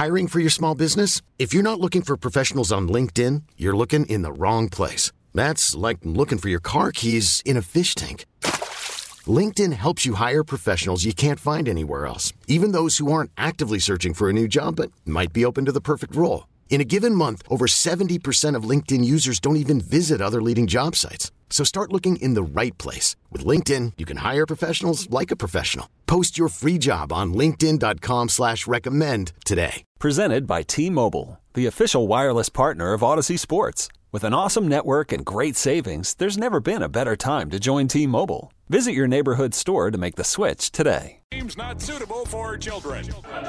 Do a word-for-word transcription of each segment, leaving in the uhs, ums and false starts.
Hiring for your small business? If you're not looking for professionals on LinkedIn, you're looking in the wrong place. That's like looking for your car keys in a fish tank. LinkedIn helps you hire professionals you can't find anywhere else, even those who aren't actively searching for a new job but might be open to the perfect role. In a given month, over seventy percent of LinkedIn users don't even visit other leading job sites. So start looking in the right place. With LinkedIn, you can hire professionals like a professional. Post your free job on linkedin.com slash recommend today. Presented by T-Mobile, the official wireless partner of Odyssey Sports. With an awesome network and great savings, there's never been a better time to join T-Mobile. Visit your neighborhood store to make the switch today. Games not suitable for children.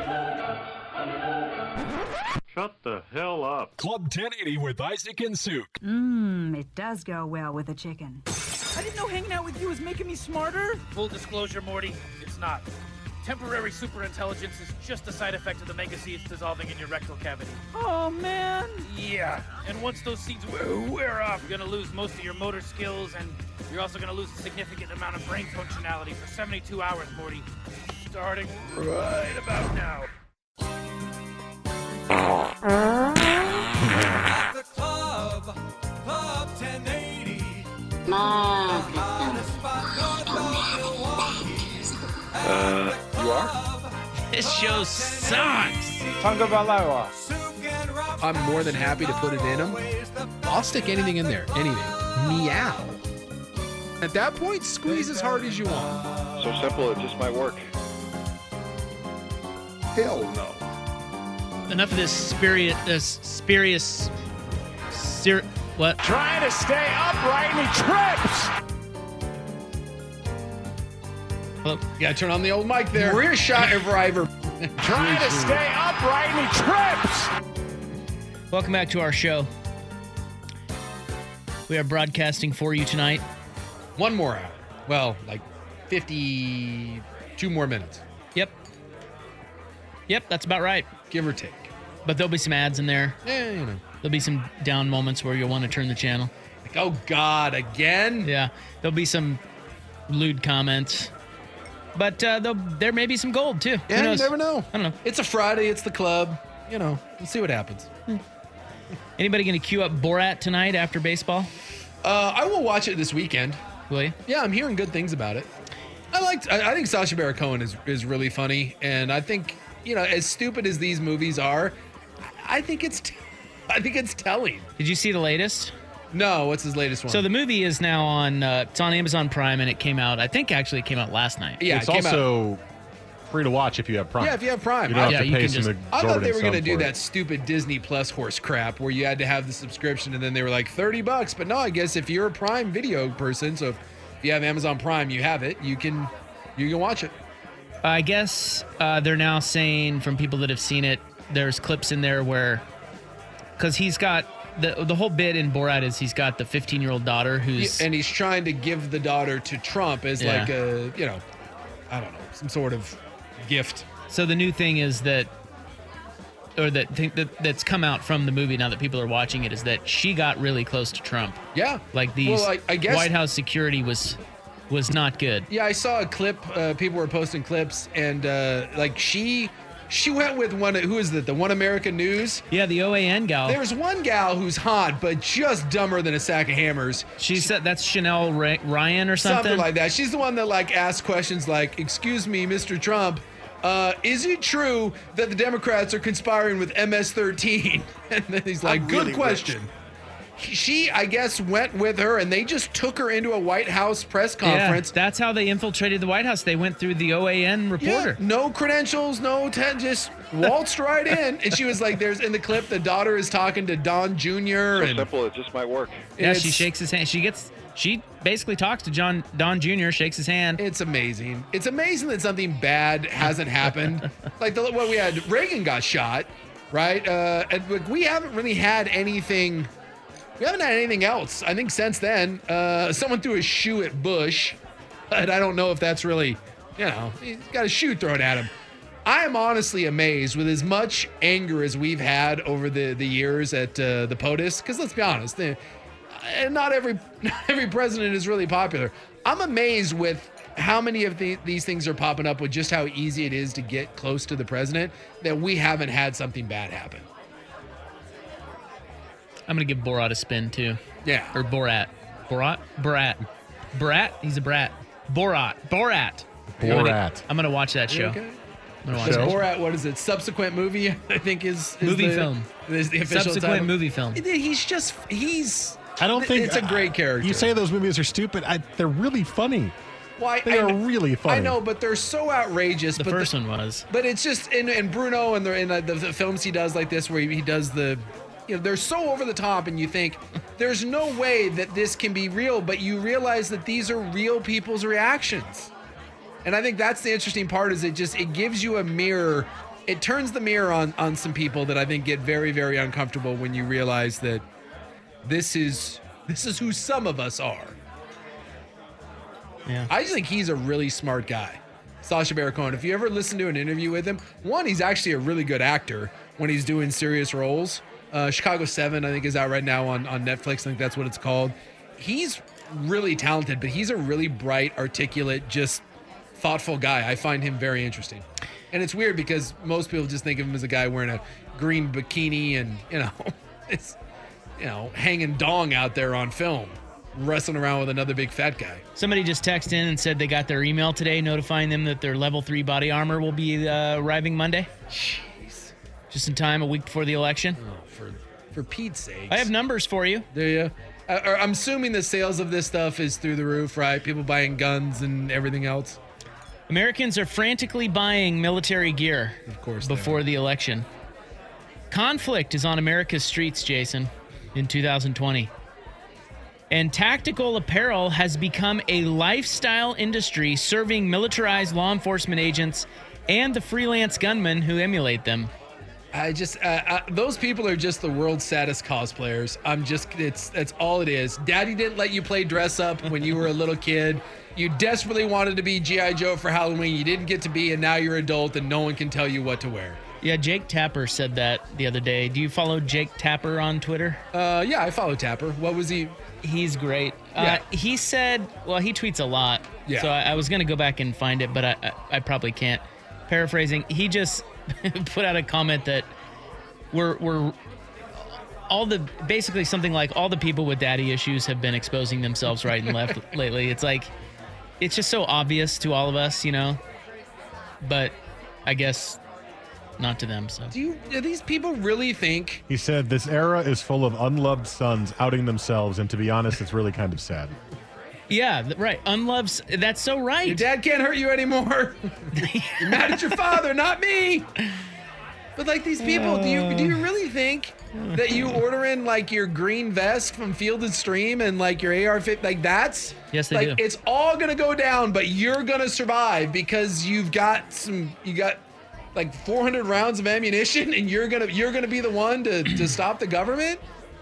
Shut the hell up. Club ten eighty with Isaac and Suk. Mmm, it does go well with a chicken. I didn't know hanging out with you was making me smarter. Full disclosure, Morty, it's not. Temporary superintelligence is just a side effect of the mega seeds dissolving in your rectal cavity. Oh, man. Yeah, and once those seeds wear, wear off, you're going to lose most of your motor skills, and you're also going to lose a significant amount of brain functionality for seventy-two hours, Morty. Starting right about now. The club, Club ten eighty. Uh, you are? This show sucks. Tonga Balawa. I'm more than happy to put it in them. I'll stick anything in there. Anything. Meow. At that point, squeeze as hard as you want. So simple, it just might work. Hell no. Enough of this spirit, this spurious, ser- what? Trying to stay upright and he trips. Well, you gotta turn on the old mic there. Rear shot of River. Trying to stay upright and he trips. Welcome back to our show. We are broadcasting for you tonight. One more hour. Well, like fifty-two more minutes. Yep. Yep, that's about right. Give or take. But there'll be some ads in there. Yeah, you know. There'll be some down moments where you'll want to turn the channel. Like, oh, God, again? Yeah. There'll be some lewd comments. But uh, there may be some gold, too. Yeah, you never know. I don't know. It's a Friday. It's the club. You know, we'll see what happens. Hmm. Anybody going to queue up Borat tonight after baseball? Uh, I will watch it this weekend. Will you? Yeah, I'm hearing good things about it. I liked. I, I think Sacha Baron Cohen is is really funny, and I think, you know, as stupid as these movies are, I think it's t- I think it's telling. Did you see the latest? No, what's his latest one? So the movie is now on. Uh, it's on Amazon Prime, and it came out. I think actually it came out last night. Yeah, it's it came also out. free to watch if you have Prime. Yeah, if you have Prime. You don't yeah, have to you pay can some just- I thought they were going to do that stupid Disney Plus horse crap where you had to have the subscription and then they were like thirty bucks. But no, I guess if you're a Prime Video person, so if you have Amazon Prime, you have it, you can you can watch it. I guess uh, they're now saying from people that have seen it, there's clips in there where, because he's got the the whole bit in Borat is he's got the fifteen year old daughter who's and he's trying to give the daughter to Trump as Yeah. like a, you know, I don't know, some sort of gift. So the new thing is that, or that thing that that's come out from the movie now that people are watching it is that she got really close to Trump. Yeah. Like these Well, I- I guess- White House security was was not good. Yeah, I saw a clip. Uh, people were posting clips, and uh, like she, she went with one. Who is it? The One America News. Yeah, the O A N gal. There's one gal who's hot, but just dumber than a sack of hammers. She said that's Chanel Ra- Ryan or something. Something like that. She's the one that like asks questions like, "Excuse me, Mister Trump, uh, is it true that the Democrats are conspiring with M S thirteen?" And then he's like, I'm "Good really question." She, I guess, went with her, and they just took her into a White House press conference. Yeah, that's how they infiltrated the White House. They went through the O A N reporter. Yeah, no credentials, no ten, just waltzed right in. And she was like, "There's in the clip, the daughter is talking to Don Junior So and simple, it just might work. Yeah, it's- she shakes his hand. She gets. She basically talks to John Don Junior Shakes his hand. It's amazing. It's amazing that something bad hasn't happened. Like the what we had, Reagan got shot, right? Uh, and like, we haven't really had anything. We haven't had anything else. I think since then, uh, someone threw a shoe at Bush, but I don't know if that's really, you know, he's got a shoe thrown at him. I am honestly amazed with as much anger as we've had over the, the years at uh, the POTUS, because let's be honest, the, and not every not every president is really popular. I'm amazed with how many of the, these things are popping up with just how easy it is to get close to the president that we haven't had something bad happen. I'm going to give Borat a spin, too. Yeah. Or Borat. Borat? Borat. Borat? He's a brat. Borat. Borat. Borat. I'm going to watch that show. Okay. I'm gonna watch Show? that show. Borat, what is it? Subsequent movie, I think is, is movie the, film. Is the official Subsequent title. movie film. He's just, he's... I don't think it's a great character. You say those movies are stupid. I, they're really funny. Why they I, are really funny. I know, but they're so outrageous. The but first the, one was. But it's just in, in Bruno and the, in the, the films he does like this, where he, he does the, you know, they're so over the top, and you think there's no way that this can be real, but you realize that these are real people's reactions. And I think that's the interesting part. Is it just it gives you a mirror. It turns the mirror on on some people that I think get very very uncomfortable when you realize that this is. This is who some of us are. Yeah. I just think he's a really smart guy. Sacha Baron Cohen. If you ever listen to an interview with him, one, he's actually a really good actor when he's doing serious roles. Uh, Chicago seven, I think, is out right now on, on Netflix. I think that's what it's called. He's really talented, but he's a really bright, articulate, just thoughtful guy. I find him very interesting. And it's weird because most people just think of him as a guy wearing a green bikini and, you know, it's... you know, hanging dong out there on film, wrestling around with another big fat guy. Somebody just texted in and said they got their email today notifying them that their level three body armor will be uh, arriving Monday. Jeez. Just in time, a week before the election. Oh, for for Pete's sake. I have numbers for you. Do you? Uh, I'm assuming the sales of this stuff is through the roof, right? People buying guns and everything else. Americans are frantically buying military gear. Of course. Before the election. Conflict is on America's streets, Jason. In two thousand twenty. And tactical apparel has become a lifestyle industry serving militarized law enforcement agents and the freelance gunmen who emulate them. I just, uh, uh, those people are just the world's saddest cosplayers. I'm just, it's, that's all it is. Daddy didn't let you play dress up when you were a little kid. You desperately wanted to be G I Joe for Halloween. You didn't get to be, and now you're adult and no one can tell you what to wear. Yeah, Jake Tapper said that the other day. Do you follow Jake Tapper on Twitter? Uh, yeah, I follow Tapper. What was he? He's great. Yeah. Uh, he said, well, he tweets a lot. Yeah. So I, I was going to go back and find it, but I, I, I probably can't. Paraphrasing, he just put out a comment that we're, we're all the, basically something like all the people with daddy issues have been exposing themselves right and left lately. It's like, it's just so obvious to all of us, you know, but I guess not to them. So do you, do these people really think? He said this era is full of unloved sons outing themselves, and to be honest, it's really kind of sad. Yeah, th- right. Unloves. That's so right. Your dad can't hurt you anymore. You're mad at your father, not me. But like these people, do you do you really think that you order in like your green vest from Field and Stream and like your A R fifty, like that's yes, they like do. It's all gonna go down, but you're gonna survive because you've got some, you got like four hundred rounds of ammunition, and you're gonna you're gonna be the one to to stop the government.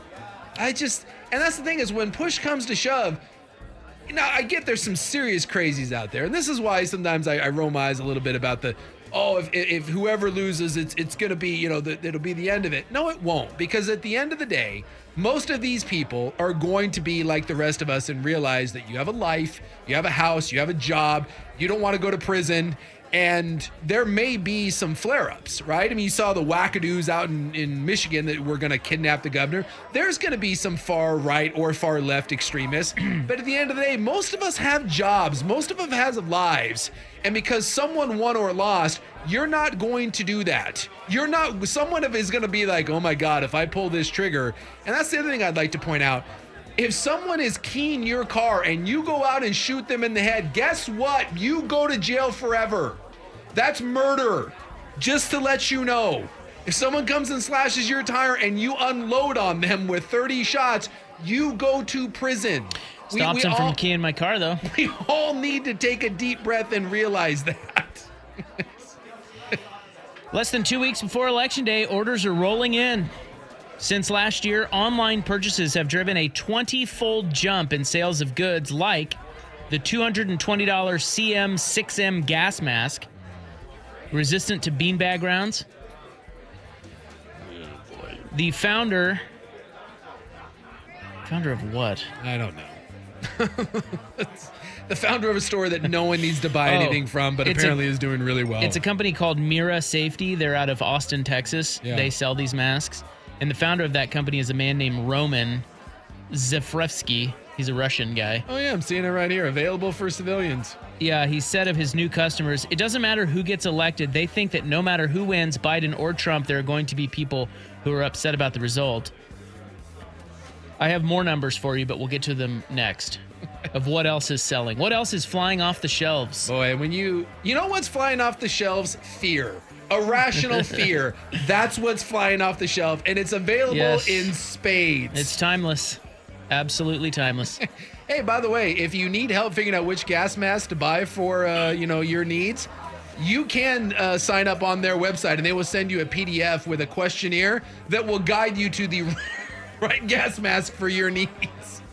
I just, and that's the thing is when push comes to shove. You know, I get there's some serious crazies out there, and this is why sometimes I, I roll my eyes a little bit about the, oh, if if whoever loses, it's it's gonna be, you know, the, it'll be the end of it. No, it won't, because at the end of the day, most of these people are going to be like the rest of us and realize that you have a life, you have a house, you have a job, you don't want to go to prison. And there may be some flare-ups, right? I mean, you saw the wackadoos out in, in Michigan that were going to kidnap the governor. There's going to be some far-right or far-left extremists. But at the end of the day, most of us have jobs. Most of us have lives. And because someone won or lost, you're not going to do that. You're not, someone is going to be like, oh my God, if I pull this trigger. And that's the other thing I'd like to point out. If someone is keying your car and you go out and shoot them in the head, guess what? You go to jail forever. That's murder. Just to let you know. If someone comes and slashes your tire and you unload on them with thirty shots, you go to prison. Stops we, we him all, from keying my car, though. We all need to take a deep breath and realize that. Less than two weeks before Election Day, orders are rolling in. Since last year, online purchases have driven a twenty-fold jump in sales of goods like the two hundred twenty dollars C M six M gas mask, resistant to beanbag rounds. The founder, founder of what? I don't know. The founder of a store that no one needs to buy Oh, anything from, but it's apparently a- is doing really well. It's a company called Mira Safety. They're out of Austin, Texas. Yeah. They sell these masks. And the founder of that company is a man named Roman Zefrevsky. He's a Russian guy. Oh, yeah, I'm seeing it right here. Available for civilians. Yeah, he said of his new customers, it doesn't matter who gets elected. They think that no matter who wins, Biden or Trump, there are going to be people who are upset about the result. I have more numbers for you, but we'll get to them next. Of what else is selling. What else is flying off the shelves? Boy, when you... You know what's flying off the shelves? Fear. Irrational fear. That's what's flying off the shelf, and it's available Yes. in spades. It's timeless. Absolutely timeless. Hey, by the way, if you need help figuring out which gas mask to buy for, uh, you know, your needs, you can uh, sign up on their website, and they will send you a P D F with a questionnaire that will guide you to the right gas mask for your needs.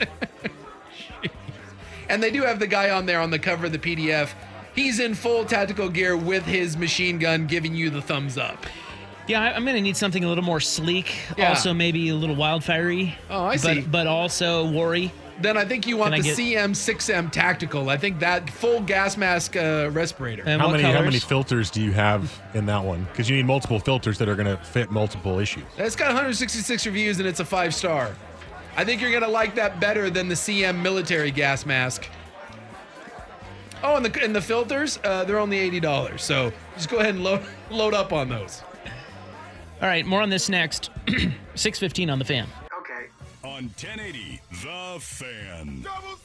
And they do have the guy on there on the cover of the P D F. He's in full tactical gear with his machine gun giving you the thumbs up. Yeah, I- I'm going to need something a little more sleek. Yeah. Also, maybe a little wildfire-y. Oh, I but, see. But also worry. Then I think you want Can I the get- C M six M Tactical. I think that full gas mask uh, respirator. And How what many how colors? many filters do you have in that one? Because you need multiple filters that are going to fit multiple issues. It's got one hundred sixty-six reviews and it's a five star. I think you're gonna like that better than the C M military gas mask. Oh, and the and the filters, uh, they're only eighty dollars. So just go ahead and load load up on those. All right, more on this next. six fifteen on the fan. On ten eighty, The Fan.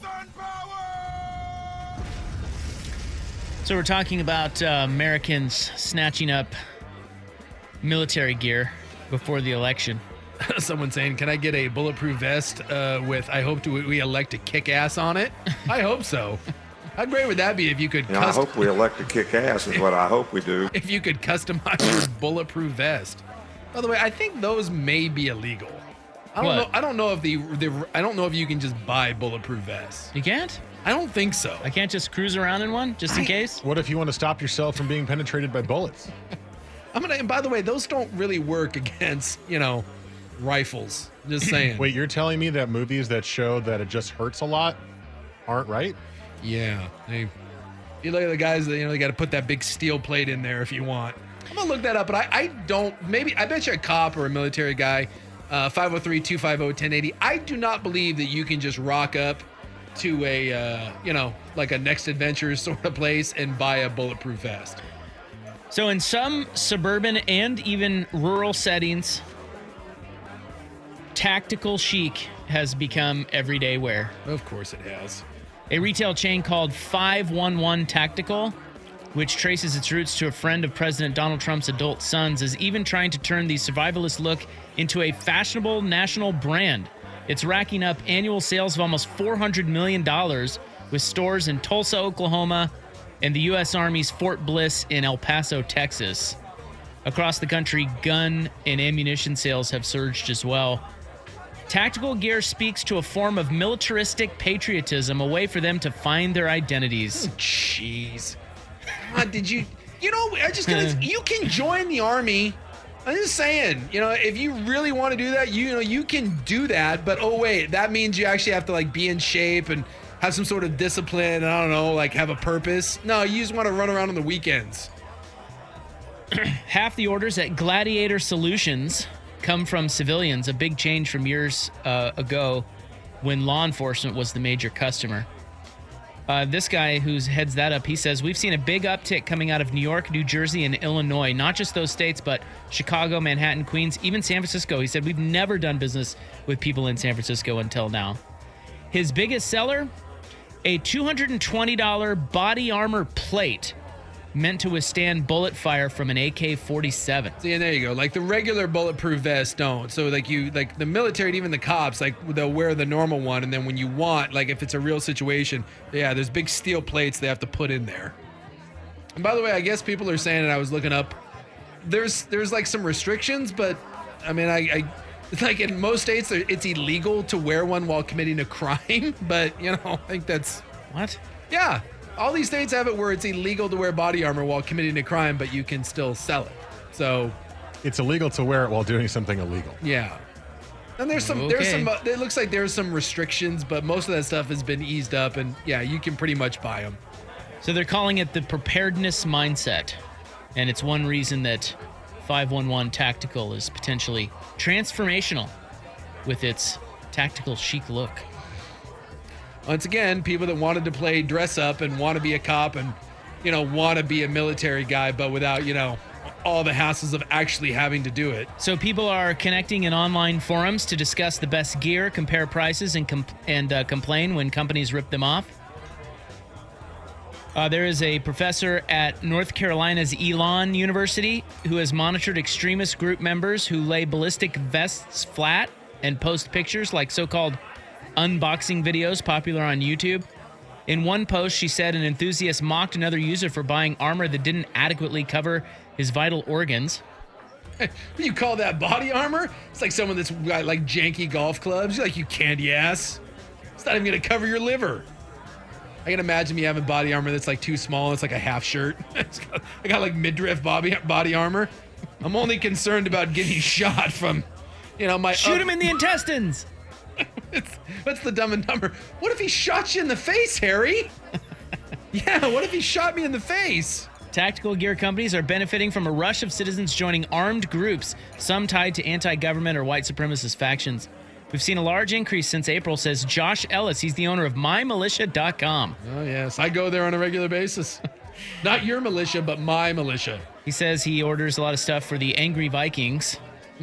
So we're talking about uh, Americans snatching up military gear before the election. Someone saying, "Can I get a bulletproof vest uh, with I hope to, we elect a kick ass on it?" I hope so. How great would that be if you could? You know, I custom- hope we elect a kick-ass is what I hope we do. if you could customize your bulletproof vest. By the way, I think those may be illegal. I don't What? know. I don't know if the, the I don't know if you can just buy bulletproof vests. You can't? I don't think so. I can't just cruise around in one just in I- case? What if you want to stop yourself from being penetrated by bullets? I'm gonna. And by the way, those don't really work against you know rifles. Just saying. Wait, you're telling me that movies that show that it just hurts a lot aren't right? Yeah. They, you look at the guys that you know they got to put that big steel plate in there if you want. I'm gonna look that up, but I, I don't. Maybe I bet you a cop or a military guy. Uh, five oh three, two five oh, ten eighty. I do not believe that you can just rock up to a, uh, you know, like a Next Adventure sort of place and buy a bulletproof vest. So in some suburban and even rural settings, tactical chic has become everyday wear. Of course it has. A retail chain called five one one Tactical, which traces its roots to a friend of President Donald Trump's adult sons, is even trying to turn the survivalist look into a fashionable national brand. It's racking up annual sales of almost four hundred million dollars with stores in Tulsa, Oklahoma, and the U S Army's Fort Bliss in El Paso, Texas. Across the country, gun and ammunition sales have surged as well. Tactical gear speaks to a form of militaristic patriotism, a way for them to find their identities. Jeez. God, did you, you know, I just gotta, you can join the Army. I'm just saying, you know, if you really want to do that, you know, you can do that. But oh wait, that means you actually have to like be in shape and have some sort of discipline. I don't know, like have a purpose. No, you just want to run around on the weekends. Half the orders at Gladiator Solutions come from civilians, a big change from years uh, ago when law enforcement was the major customer. Uh, this guy who heads that up, he says, we've seen a big uptick coming out of New York, New Jersey, and Illinois. Not just those states, but Chicago, Manhattan, Queens, even San Francisco. He said, we've never done business with people in San Francisco until now. His biggest seller, a two hundred twenty dollars body armor plate meant to withstand bullet fire from an A K forty-seven. See, and there you go. Like the regular bulletproof vests don't. So like you, like the military and even the cops, like they'll wear the normal one. And then when you want, like if it's a real situation, yeah, there's big steel plates they have to put in there. And by the way, I guess people are saying, and I was looking up, there's there's like some restrictions, but I mean, I, I it's like in most states, it's illegal to wear one while committing a crime. But you know, I think that's what? Yeah. All these states have it where it's illegal to wear body armor while committing a crime, but you can still sell it. So it's illegal to wear it while doing something illegal. Yeah. And there's some, Okay. there's some, uh, it looks like there's some restrictions, but most of that stuff has been eased up, and yeah, you can pretty much buy them. So they're calling it the preparedness mindset. And it's one reason that five one one Tactical is potentially transformational with its tactical chic look. Once again, people that wanted to play dress up and want to be a cop and, you know, want to be a military guy, but without, you know, all the hassles of actually having to do it. So people are connecting in online forums to discuss the best gear, compare prices, and comp- and uh, complain when companies rip them off. Uh, there is a professor at North Carolina's Elon University who has monitored extremist group members who lay ballistic vests flat and post pictures like so-called unboxing videos popular on YouTube. In one post, she said an enthusiast mocked another user for buying armor that didn't adequately cover his vital organs. You call that body armor? It's like someone that's got like janky golf clubs. You're like, you candy ass. It's not even going to cover your liver. I can imagine me having body armor that's like too small. It's like a half shirt. got, I got like midriff body, body armor. I'm only concerned about getting shot from, you know, my... Shoot him in the intestines! What's the dumb and dumber? What if he shot you in the face, Harry? Yeah, what if he shot me in the face? Tactical gear companies are benefiting from a rush of citizens joining armed groups, some tied to anti-government or white supremacist factions. We've seen a large increase since April, says Josh Ellis. He's the owner of my militia dot com. Oh, yes. I go there on a regular basis. Not your militia, but my militia. He says he orders a lot of stuff for the Angry Vikings.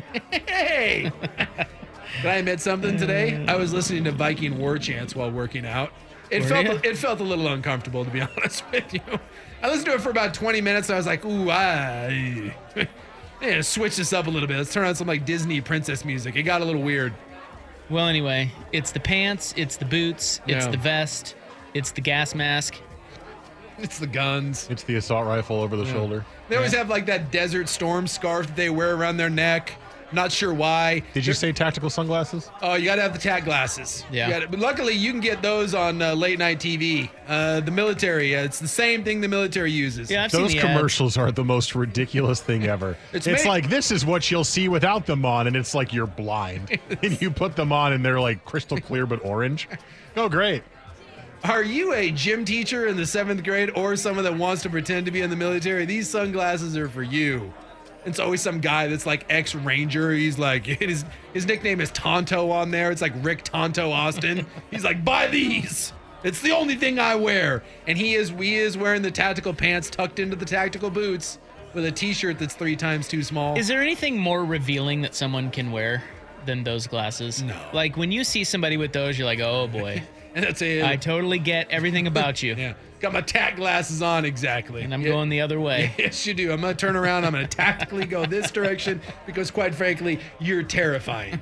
Hey! Did I admit something today? I was listening to Viking war chants while working out. It Were felt you? it felt a little uncomfortable, to be honest with you. I listened to it for about twenty minutes, and I was like, ooh, I... Yeah, switch this up a little bit. Let's turn on some like Disney princess music. It got a little weird. Well, anyway, it's the pants, it's the boots, it's Yeah. the vest, it's the gas mask. It's the guns. It's the assault rifle over the Yeah. shoulder. They always have like that Desert Storm scarf that they wear around their neck. Not sure why. Did you say tactical sunglasses? Oh, you got to have the tack glasses. Yeah. You gotta- but luckily, you can get those on uh, late night T V. Uh, the military, uh, it's the same thing the military uses. Yeah, I've Those seen the ads. commercials are the most ridiculous thing ever. It's It's, made- like, this is what you'll see without them on, and it's like you're blind. And you put them on, and they're like crystal clear but orange. Oh, great. Are you a gym teacher in the seventh grade or someone that wants to pretend to be in the military? These sunglasses are for you. It's always some guy that's like ex-Ranger. He's like, his, his nickname is Tonto on there. It's like Rick Tonto Austin. He's like, buy these. It's the only thing I wear. And he is, we is wearing the tactical pants tucked into the tactical boots with a t-shirt that's three times too small. Is there anything more revealing that someone can wear than those glasses? No. Like when you see somebody with those, you're like, oh boy. And that's it. I totally get everything about you. Yeah. Got my tack glasses on, exactly. And I'm Yeah. going the other way. Yes, you do. I'm going to turn around. I'm going to tactically go this direction because, quite frankly, you're terrifying.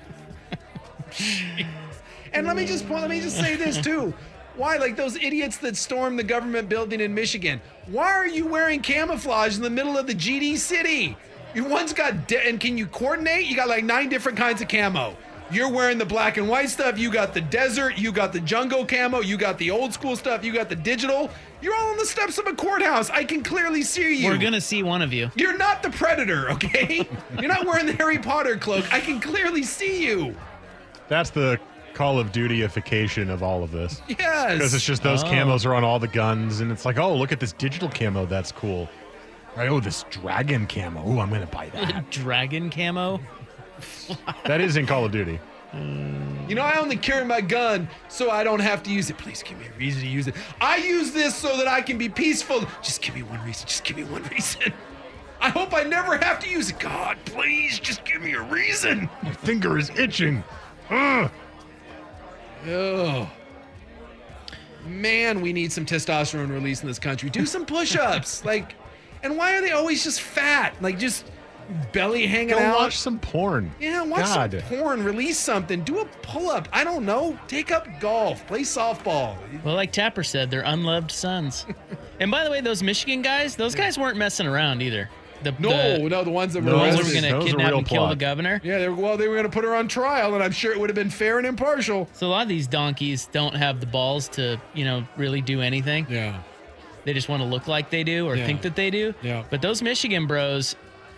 And let me just point, let me just say this too. Why, like those idiots that stormed the government building in Michigan? Why are you wearing camouflage in the middle of the G D city? You one's got de- and can you coordinate? You got like nine different kinds of camo. You're wearing the black and white stuff. You got the desert. You got the jungle camo. You got the old school stuff. You got the digital. You're all on the steps of a courthouse. I can clearly see you. We're going to see one of you. You're not the Predator, okay? You're not wearing the Harry Potter cloak. I can clearly see you. That's the Call of Duty-ification of all of this. Yes. Because it's just those Oh. camos are on all the guns, and it's like, oh, look at this digital camo. That's cool. Right, oh, this dragon camo. Oh, I'm going to buy that. Dragon camo? That is in Call of Duty. You know, I only carry my gun so I don't have to use it. Please give me a reason to use it. I use this so that I can be peaceful. Just give me one reason. Just give me one reason. I hope I never have to use it. God, please, just give me a reason. My finger is itching. Ugh. Oh. Man, we need some testosterone release in this country. Do some push-ups. like, and why are they always just fat? Like, just belly hanging Go out. watch some porn. Yeah, watch God. some porn, release something, do a pull-up. I don't know. Take up golf, play softball. Well, like Tapper said, they're unloved sons. And by the way, those Michigan guys, those guys weren't messing around either. The, No, the, no, the ones that were No, ones that arrested. were going That to was a kidnap real and kill the plot. governor. Yeah, they were, well, they were going to put her on trial, and I'm sure it would have been fair and impartial. So a lot of these donkeys don't have the balls to, you know, really do anything. Yeah. They just want to look like they do or Yeah. think that they do. Yeah. But those Michigan bros,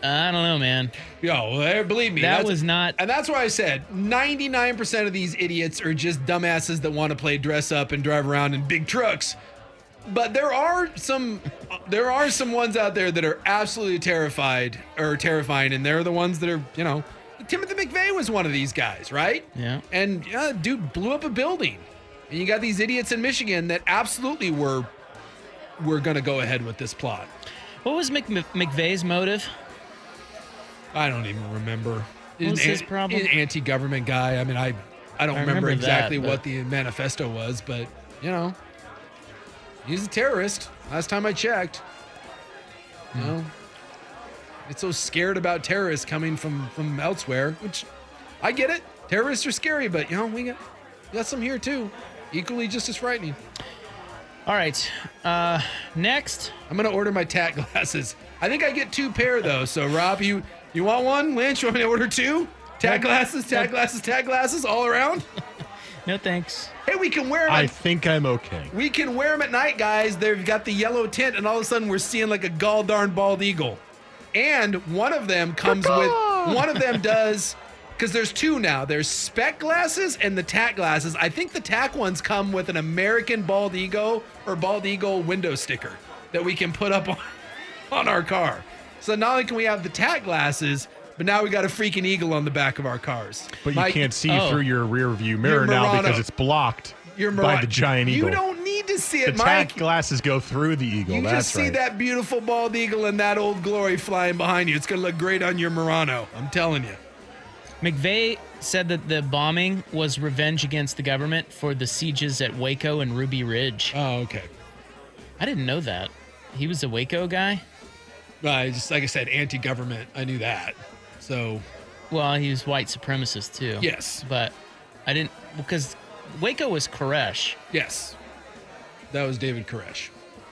I don't know, man. Yo, well, believe me. That that's- was not. And that's why I said ninety-nine percent of these idiots are just dumbasses that want to play dress up and drive around in big trucks. But there are some there are some ones out there that are absolutely terrified or terrifying, and they're the ones that are, you know, Timothy McVeigh was one of these guys, right? Yeah. And yeah, dude blew up a building. And you got these idiots in Michigan that absolutely were were going to go ahead with this plot. What was Mc, McVeigh's motive? I don't even remember. What was his problem? An anti-government guy. I mean, I I don't I remember, remember exactly that, what the manifesto was, but you know, he's a terrorist. Last time I checked. You Hmm. know, it's so scared about terrorists coming from from elsewhere, which I get it. Terrorists are scary, but you know, we got we got some here too, equally just as frightening. All right. Uh, next, I'm gonna order my tack glasses. I think I get two pair though. So Rob, you you want one? Lynch, you want me to order two? Tack glasses, tack glasses, tack glasses, all around. No thanks. Hey, we can wear them. I think I'm okay. We can wear them at night, guys. They've got the yellow tint, and all of a sudden we're seeing like a gall darn bald eagle. And one of them comes with one of them does. Because there's two now. There's spec glasses and the tack glasses. I think the tack ones come with an American bald eagle or bald eagle window sticker that we can put up on, on our car. So not only can we have the tack glasses, but now we got a freaking eagle on the back of our cars. But you Mike, can't see oh. through your rear view mirror now Murano. because it's blocked your by Murano. the giant eagle. You don't need to see the it, tack Mike. glasses go through the eagle. You That's just see right. that beautiful bald eagle and that old glory flying behind you. It's going to look great on your Murano. I'm telling you. McVeigh said that the bombing was revenge against the government for the sieges at Waco and Ruby Ridge. Oh, okay. I didn't know that. He was a Waco guy? Uh, just like I said, anti-government. I knew that. So, Well, he was white supremacist too. yes, But I didn't, because Waco was Koresh. yes. That was David Koresh.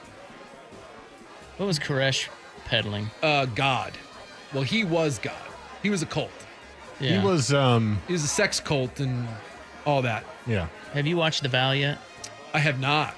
What was Koresh peddling? Uh, God. Well, he was God. He was a cult. Yeah. He was, um, He was a sex cult and all that. yeah. Have you watched The Vow yet? I have not.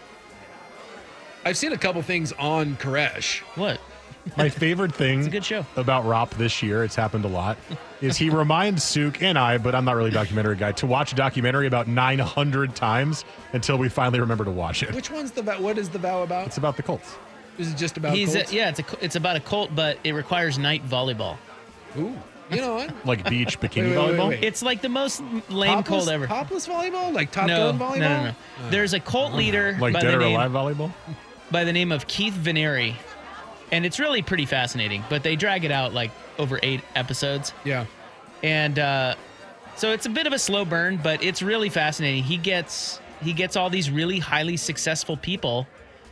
I've seen a couple things on Koresh. What? My favorite thing It's a good show. about Rop this year, it's happened a lot, is he reminds Suk and I, but I'm not really a documentary guy, to watch a documentary about nine hundred times until we finally remember to watch it. Which one's the vow? What is the vow about? It's about the Colts. Is it just about He's a, cults? yeah, it's a, it's about a cult, but it requires night volleyball. Ooh. You know what? Like beach bikini Wait, wait, wait, volleyball? wait. It's like the most lame Topless- cult ever. Topless volleyball? Like Top no, Gun volleyball? no, no, no. There's a cult leader Like by Dead the or name Alive volleyball? by the name of Keith Veneri, and it's really pretty fascinating. But they drag it out like over eight episodes, Yeah. and uh, so it's a bit of a slow burn, but it's really fascinating. He gets he gets all these really highly successful people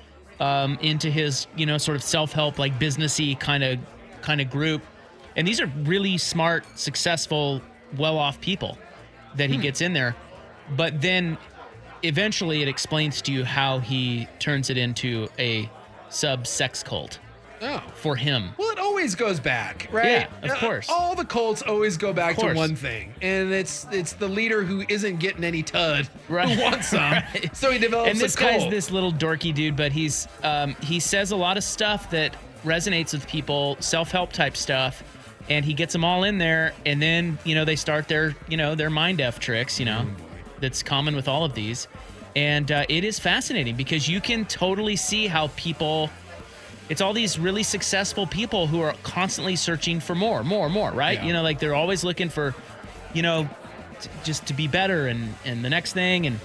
um, into his you know sort of self-help like businessy kind of kind of group, and these are really smart, successful, well-off people that he Hmm. gets in there. But then eventually it explains to you how he turns it into a sub-sex cult Oh. for him. Well, it always goes back, right? Yeah, of Uh, course. All the cults always go back Of to course. one thing, and it's it's the leader who isn't getting any tud Right. who wants some, Right. so he develops And this a cult. guy's this little dorky dude, but he's um, he says a lot of stuff that resonates with people, self-help type stuff, and he gets them all in there, and then you know they start their you know their mind f tricks, you know, that's common with all of these, and uh, it is fascinating because you can totally see how people. It's all these really successful people who are constantly searching for more, more, more, right? Yeah. You know, like they're always looking for, you know, t- just to be better and and the next thing, and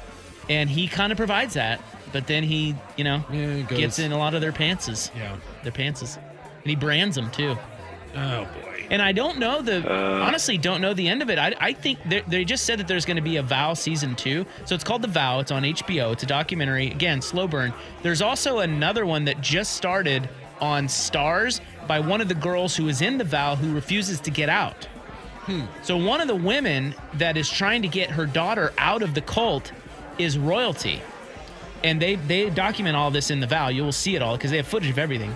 and he kind of provides that, but then he, you know, Yeah, it goes- gets in a lot of their pantses, Yeah. their pantses, and he brands them too. Oh boy. And I don't know the, honestly, don't know the end of it. I, I think they they just said that there's going to be a Vow season two. So it's called The Vow. It's on H B O. It's a documentary. Again, slow burn. There's also another one that just started on Stars by one of the girls who is in The Vow who refuses to get out. Hmm. So one of the women that is trying to get her daughter out of the cult is royalty. And they, they document all this in The Vow. You will see it all because they have footage of everything.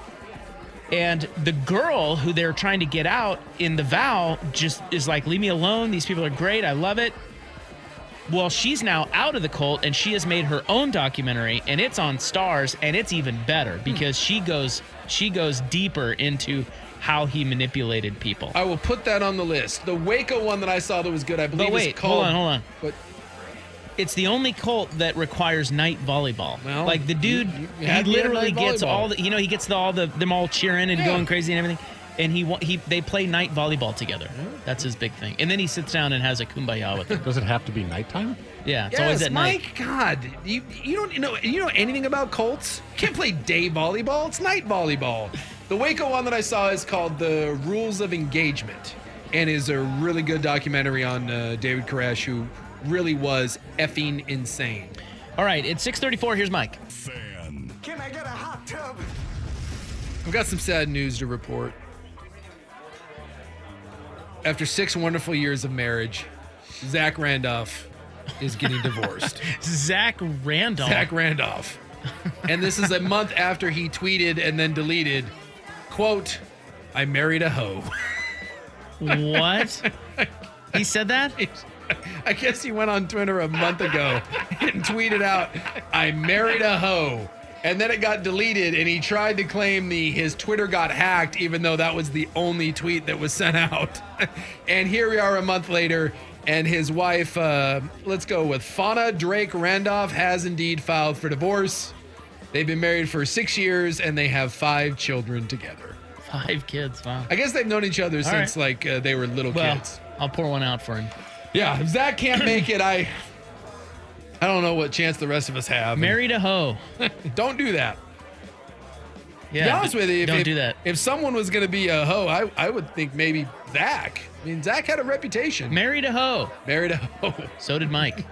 And the girl who they're trying to get out in The Vow just is like, leave me alone. These people are great. I love it. Well, she's now out of the cult and she has made her own documentary and it's on Stars and it's even better because she goes she goes deeper into how he manipulated people. I will put that on the list. The Waco one that I saw that was good, I believe But wait, is called... hold on, hold on. What? It's the only cult that requires night volleyball. Well, like the dude, you- you he had me at literally night gets volleyball. all the, you know, he gets the, all the them all cheering and Yeah. going crazy and everything, and he wa- he they play night volleyball together. That's his big thing. And then he sits down and has a kumbaya with them. Does it have to be nighttime? Yeah, it's Yes, always at my night. God, you you don't you know you know anything about Colts? You can't play day volleyball. It's night volleyball. The Waco one that I saw is called The Rules of Engagement, and is a really good documentary on uh, David Koresh, who really was effing insane. All right, it's six thirty-four. Here's Mike. Fan. Can I get a hot tub? I've got some sad news to report. After six wonderful years of marriage, Zach Randolph is getting divorced. Zach Randolph. Zach Randolph. And this is a month after he tweeted and then deleted, quote, I married a hoe. What? He said that? I guess he went on Twitter a month ago and tweeted out, I married a hoe. And then it got deleted, and he tried to claim the his Twitter got hacked, even though that was the only tweet that was sent out. And here we are a month later, and his wife, uh, let's go with Fauna Drake Randolph, has indeed filed for divorce. They've been married for six years, and they have five children together. Five kids. Wow. I guess they've known each other All since right. like uh, they were little Well, kids. I'll pour one out for him. Yeah, if Zach can't make it, I I don't know what chance the rest of us have. Married a hoe. Don't do that. Yeah. to be honest with you, if, don't if, do that. if someone was going to be a hoe, I, I would think maybe Zach. I mean, Zach had a reputation. Married a hoe. Married a hoe. So did Mike.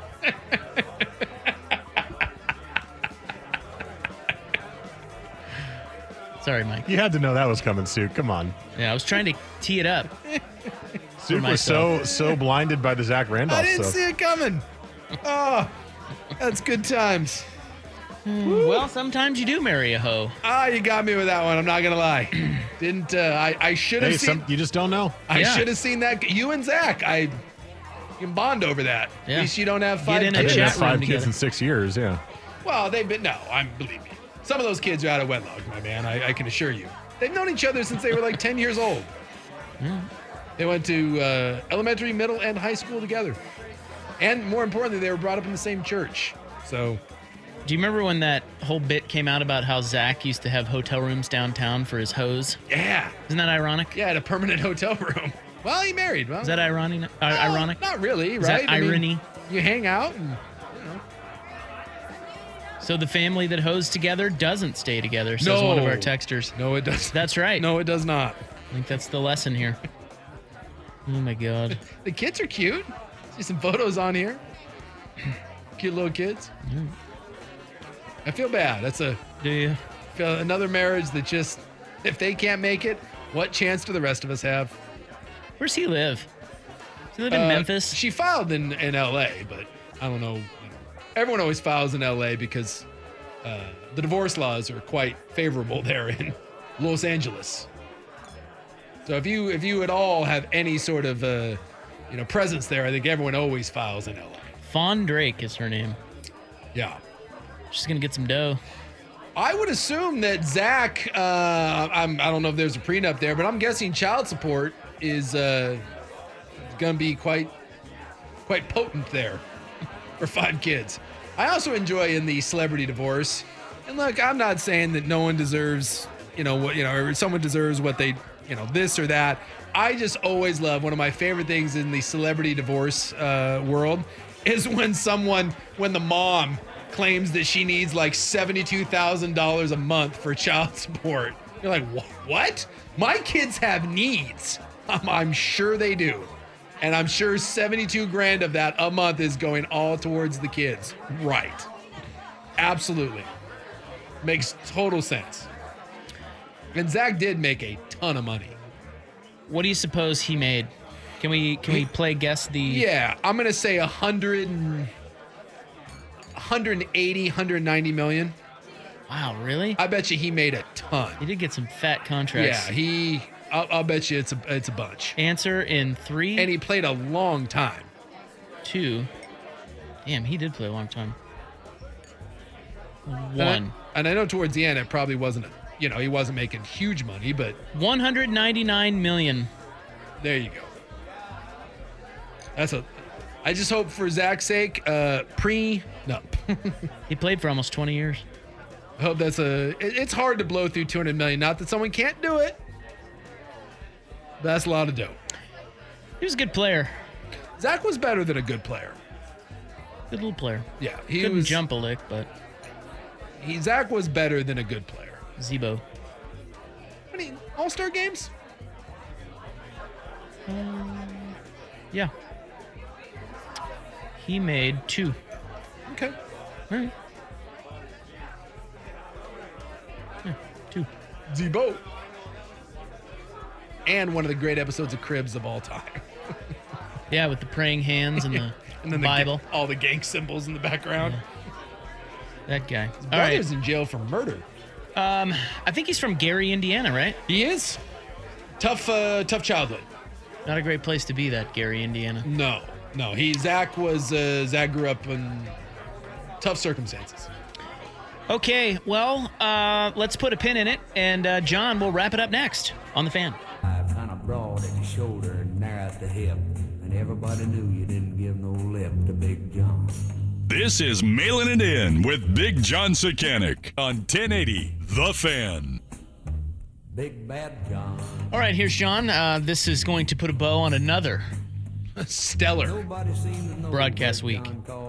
Sorry, Mike. You had to know that was coming, Sue. Come on. Yeah, I was trying to tee it up. Sue was so so blinded by the Zach Randolph I didn't stuff. see it coming. Oh, that's good times. Well, sometimes you do marry a hoe. Ah, you got me with that one. I'm not gonna lie. Didn't uh, I? I should have Hey, seen. some, you just don't know. I Yeah. should have seen that. You and Zach, I you can bond over that. Yeah. At least you don't have five in a I kids. didn't chat have five room kids together. in six years. Yeah. Well, they've been no. I'm believe me. Some of those kids are out of wedlock, my man. I, I can assure you. They've known each other since they were like ten years old. They went to uh, elementary, middle, and high school together. And more importantly, they were brought up in the same church. So, Do you remember when that whole bit came out about how Zach used to have hotel rooms downtown for his hoes? yeah. Isn't that ironic? Yeah, at a permanent hotel room. Well, he married. Well, Is that ironic? Uh, well, ironic? Not really, Is right? that I mean, irony? you hang out and So the family that hoes together doesn't stay together, says No. one of our texters. no, it does. That's right. No, it does not. I think that's the lesson here. Oh my God. The kids are cute. See some photos on here. Cute little kids. I feel bad. That's a Do you? feel another marriage that just, if they can't make it, what chance do the rest of us have? Where's he live? Does he live in Uh, Memphis? She filed in, in L A, but I don't know. Everyone always files in L A because uh, the divorce laws are quite favorable there in Los Angeles. So if you if you at all have any sort of uh, you know presence there, I think everyone always files in L A. Fawn Drake is her name. Yeah. She's going to get some dough. I would assume that Zach, uh, I'm, I don't know if there's a prenup there, but I'm guessing child support is uh, going to be quite quite potent there for five kids. I also enjoy in the celebrity divorce. And look, I'm not saying that no one deserves, you know, what you know, or someone deserves what they, you know, this or that. I just always love one of my favorite things in the celebrity divorce uh, world is when someone, when the mom claims that she needs like seventy-two thousand dollars a month for child support. You're like, "Wh- what? My kids have needs. I'm, I'm sure they do. And I'm sure seventy-two grand of that a month is going all towards the kids. Right. Absolutely. Makes total sense. And Zach did make a ton of money. What do you suppose he made? Can we can we play guess the? Yeah, I'm going to say one hundred and one eighty, one ninety million. Wow, really? I bet you he made a ton. He did get some fat contracts. Yeah, he. I'll, I'll bet you it's a it's a bunch. Answer in three. And he played a long time. Two. Damn, he did play a long time. And One. I, and I know towards the end it probably wasn't a you know, he wasn't making huge money, but one hundred ninety-nine million. There you go. That's a. I just hope for Zach's sake, uh, pre. No. He played for almost twenty years. I hope that's a. It, it's hard to blow through two hundred million. Not that someone can't do it. But that's a lot of dough. He was a good player. Zach was better than a good player. Good little player. Yeah, he couldn't was, jump a lick, but he Zach was better than a good player. Zebo. How many All-Star games? Um, yeah. He made two. Okay. All right. Yeah, two. Zebo. And one of the great episodes of Cribs of all time. Yeah, with the praying hands and the and then Bible. The, all the gang symbols in the background. Yeah. That guy. His all brother's right. in jail for murder. Um, I think he's from Gary, Indiana, right? He is. Tough, uh, tough childhood. Not a great place to be, that Gary, Indiana. No, no. He Zach was uh, Zach grew up in tough circumstances. Okay, well, uh, let's put a pin in it, and uh, John will wrap it up next on The Fan. Kind of broad at the shoulder and narrow at the hip, and everybody knew you didn't give no lip to Big John. This is Mailing It In with Big John Sekanic on ten eighty The Fan. Big Bad John. All right, here's John. Uh, this is going to put a bow on another stellar broadcast week.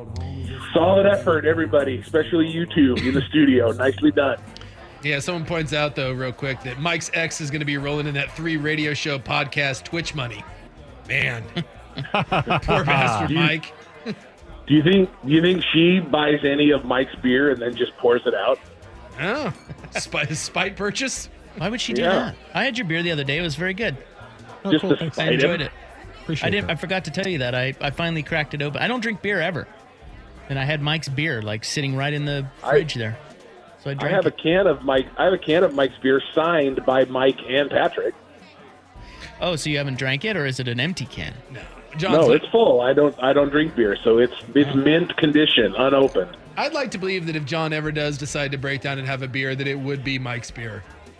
Solid effort, everybody, especially you two in the studio. Nicely done. Yeah, someone points out, though, real quick, that Mike's ex is going to be rolling in that three radio show podcast Twitch money. Man. Poor bastard Do you- Mike. Do you think do you think she buys any of Mike's beer and then just pours it out? Oh, spite, spite purchase? Why would she do Yeah. that? I had your beer the other day. It was very good. Oh, Just cool, to thanks. I spite enjoyed him? it. Appreciate I didn't. that. I forgot to tell you that. I, I finally cracked it open. I don't drink beer ever. And I had Mike's beer like sitting right in the fridge there. So I I drank have a it. can of Mike. I have a can of Mike's beer signed by Mike and Patrick. Oh, so you haven't drank it, or is it an empty can? No. No, John's like, it's full. I don't. I don't drink beer, so it's it's Oh. mint condition, unopened. I'd like to believe that if John ever does decide to break down and have a beer, that it would be Mike's beer.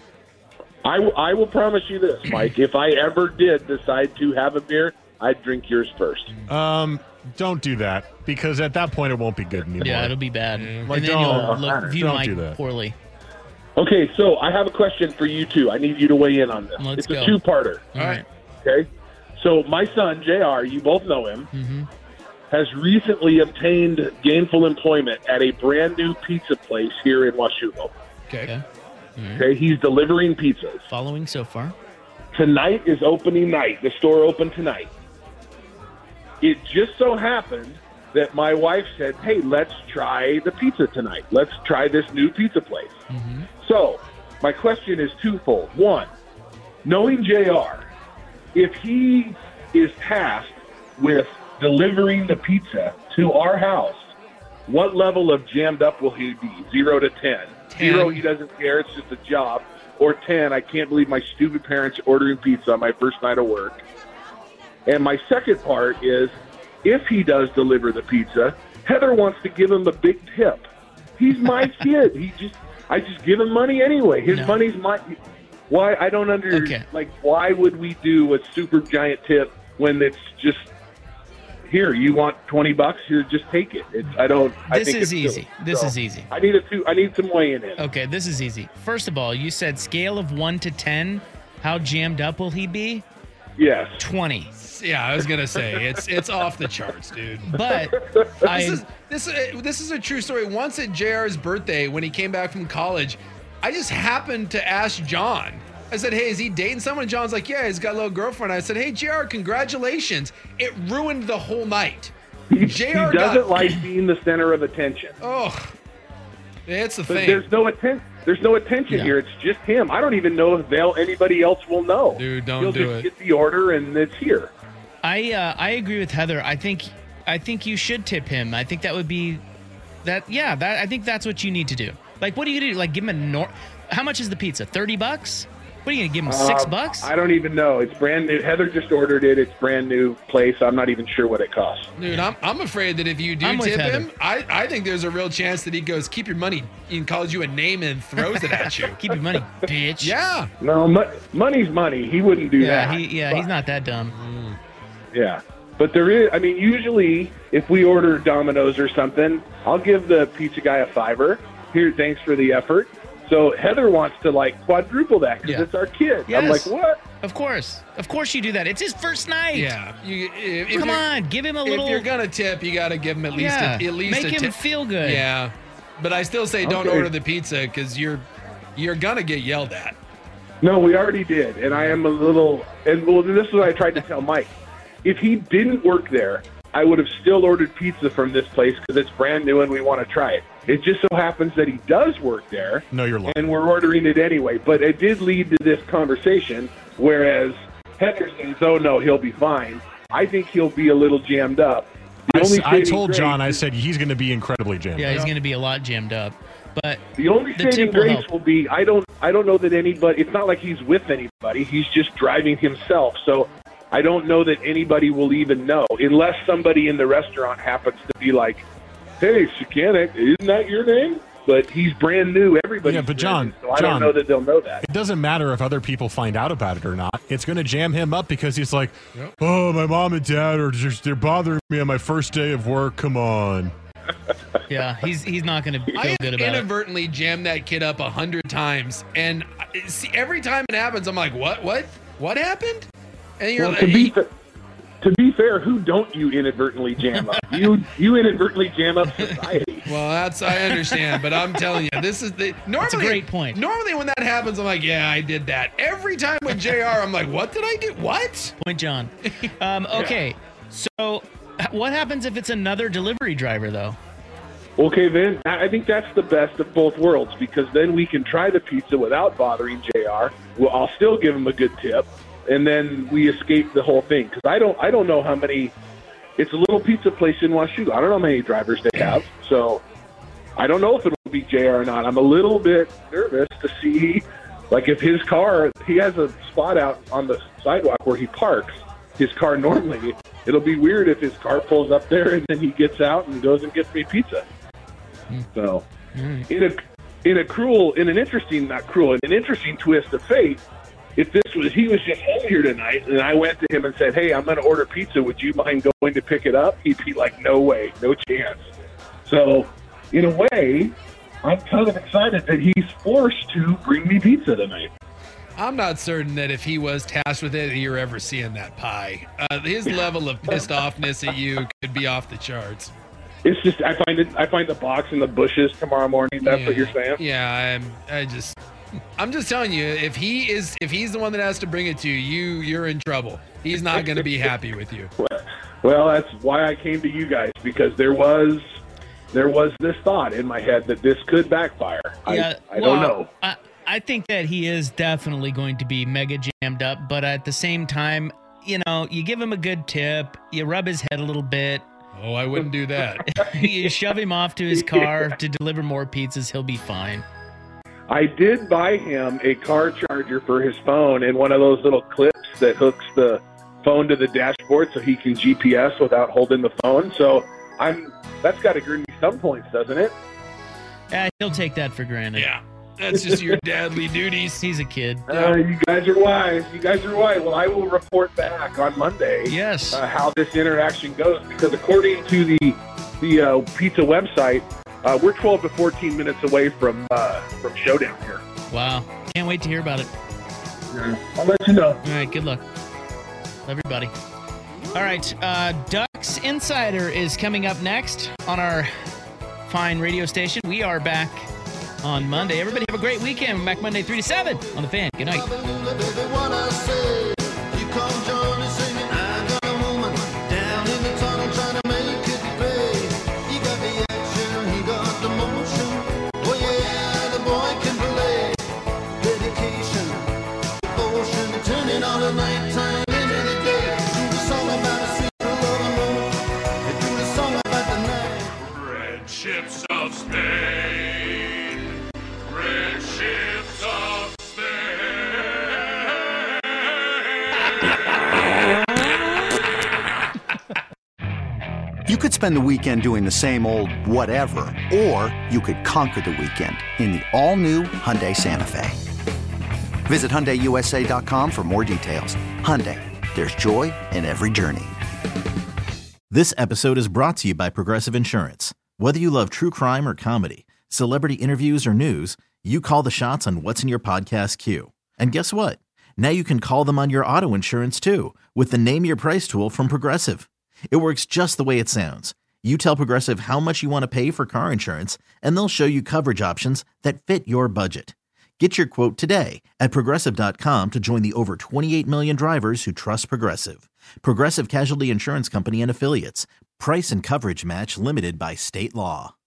I, w- I will promise you this, Mike. If I ever did decide to have a beer, I'd drink yours first. Um, don't do that, because at that point it won't be good anymore. Yeah, it'll be bad. Like, and then don't- you'll look, view don't Mike do that. poorly. Okay, so I have a question for you two. I need you to weigh in on this. Let's it's go. a two-parter. All right. Okay. So my son J R, you both know him, Mm-hmm. has recently obtained gainful employment at a brand new pizza place here in Washougal. Okay. Okay. Okay, he's delivering pizzas. Following so far. Tonight is opening night. The store opened tonight. It just so happened that my wife said, hey, let's try the pizza tonight. Let's try this new pizza place. Mm-hmm. So my question is twofold. One, knowing J R, if he is tasked with delivering the pizza to our house, what level of jammed up will he be? Zero to ten. ten. Zero, he doesn't care. It's just a job. Or ten, I can't believe my stupid parents are ordering pizza on my first night of work. And my second part is, if he does deliver the pizza, Heather wants to give him a big tip. He's my kid. He just, I just give him money anyway. His No. money's my. Why I don't under Okay. like. Why would we do a super giant tip when it's just here? You want twenty bucks? Here, just take it. It's, I don't. I This think is it's easy. silly. This So, is easy. I need a two. I need some weighing in. Okay, this is easy. First of all, you said scale of one to ten. How jammed up will he be? Yes. twenty. Yeah, I was gonna say it's it's off the charts, dude. But I. This is this uh, this is a true story. Once at J R's birthday, when he came back from college, I just happened to ask John. I said, "Hey, is he dating someone?" And John's like, "Yeah, he's got a little girlfriend." I said, "Hey, J R, congratulations!" It ruined the whole night. He, J he R doesn't got- like being the center of attention. Oh, it's the But thing, there's no attention. There's no attention Yeah. here. It's just him. I don't even know if they'll anybody else will know. dude. Don't He'll do just it. get the order and it's here. I uh, I agree with Heather. I think I think you should tip him. I think that would be that. Yeah, that I think that's what you need to do. Like, what do you do? Like, give him a nor. How much is the pizza? Thirty bucks. What are you gonna give him six Um, bucks? I don't even know. It's brand new. Heather just ordered it. It's brand new place. I'm not even sure what it costs. Dude, I'm, I'm afraid that if you do I'm with tip Heather. him, I, I think there's a real chance that he goes, keep your money, and calls you a name and throws it at you. Keep your money, bitch. Yeah. No, mo- money's money. He wouldn't do Yeah, that. he, yeah, But- he's not that dumb. Yeah. But there is, I mean, usually if we order Domino's or something, I'll give the pizza guy a fiver. Here, thanks for the effort. So Heather wants to like quadruple that because Yeah. it's our kid. Yes. I'm like, what? Of course, of course you do that. It's his first night. Yeah. You, if, if Come you're- on, give him a little. If you're gonna tip, you got to give him at least Yeah, a, at least make a him tip. feel good. Yeah. But I still say don't Okay. order the pizza because you're you're gonna get yelled at. No, we already did. And I am a little, and well, this is what I tried to tell Mike. If he didn't work there, I would have still ordered pizza from this place because it's brand new and we want to try it. It just so happens that he does work there. No, you're lying. And we're ordering it anyway. But it did lead to this conversation, whereas Heather says, oh, no, he'll be fine. I think he'll be a little jammed up. The I, s- only I saving told grace- John, I said he's going to be incredibly jammed. Yeah, he's up. going to be a lot jammed up. But The only the saving tip will grace help. will be I don't I don't know that anybody. It's not like he's with anybody. He's just driving himself. So I don't know that anybody will even know unless somebody in the restaurant happens to be like, "Hey, Shikanik, isn't that your name?" But he's brand new. Everybody. Yeah, but John, so I John, don't know that they'll know that. It doesn't matter if other people find out about it or not. It's going to jam him up because he's like, oh, my mom and dad are just, they're bothering me on my first day of work. Come on. Yeah, he's he's not going to feel I good about it. inadvertently jammed that kid up a hundred times, and I- see, every time it happens, I'm like, "What? What? What happened?" And you're Well, like, to be fa- to be fair, who don't you inadvertently jam up? You you inadvertently jam up society. "Well, that's I understand, but I'm telling you, this is the normally That's a great point. Normally, when that happens, I'm like, "Yeah, I did that." Every time with J R, I'm like, "What did I do? What?" Point, John. Um, okay, so h- what happens if it's another delivery driver, though? Okay, then I I think that's the best of both worlds because then we can try the pizza without bothering J R. Well, I'll still give him a good tip, and then we escape the whole thing because I don't I don't know how many. It's a little pizza place in Washoe. I don't know how many drivers they have, so I don't know if it'll be J R or not. I'm a little bit nervous to see, like, if his car. He has a spot out on the sidewalk where he parks his car normally. It'll be weird if his car pulls up there and then he gets out and goes and gets me pizza. So, in a in a cruel, in an interesting, not cruel, in an interesting twist of fate, if this was he was just home here tonight, and I went to him and said, "Hey, I'm going to order pizza. Would you mind going to pick it up?" He'd be like, "No way, no chance." So, in a way, I'm kind of excited that he's forced to bring me pizza tonight. I'm not certain that if he was tasked with it, you're ever seeing that pie. Uh, his level of pissed offness at you could be off the charts. It's just I find it. I find the box in the bushes tomorrow morning. That's Yeah. what you're saying. Yeah, I'm. I just. I'm just telling you, if he is, if he's the one that has to bring it to you, you, you're in trouble. He's not going to be happy with you. Well, that's why I came to you guys because there was there was this thought in my head that this could backfire. Yeah, I, I don't well, know. I, I think that he is definitely going to be mega jammed up, but at the same time, you know, you give him a good tip, you rub his head a little bit. Oh, I wouldn't do that. You shove him off to his car to deliver more pizzas, he'll be fine. I did buy him a car charger for his phone and one of those little clips that hooks the phone to the dashboard so he can G P S without holding the phone. So I'm that's got to earn me some points, doesn't it? Yeah, he'll take that for granted. Yeah, that's just your dadly duties. He's a kid. Uh, you guys are wise. You guys are wise. Well, I will report back on Monday. Yes. Uh, how this interaction goes because according to the the uh, pizza website, uh, we're twelve to fourteen minutes away from uh, from showdown here. Wow. Can't wait to hear about it. Yeah. I'll let you know. All right, good luck. Love your buddy. All right, uh, Ducks Insider is coming up next on our fine radio station. We are back on Monday. Everybody have a great weekend. We're back Monday, three to seven on The Fan. Good night. Red ships of Spain. Red ships of Spain. You could spend the weekend doing the same old whatever, or you could conquer the weekend in the all-new Hyundai Santa Fe. Visit Hyundai U S A dot com for more details. Hyundai, there's joy in every journey. This episode is brought to you by Progressive Insurance. Whether you love true crime or comedy, celebrity interviews or news, you call the shots on what's in your podcast queue. And guess what? Now you can call them on your auto insurance too with the Name Your Price tool from Progressive. It works just the way it sounds. You tell Progressive how much you want to pay for car insurance, and they'll show you coverage options that fit your budget. Get your quote today at Progressive dot com to join the over twenty-eight million drivers who trust Progressive. Progressive Casualty Insurance Company and Affiliates. Price and coverage match limited by state law.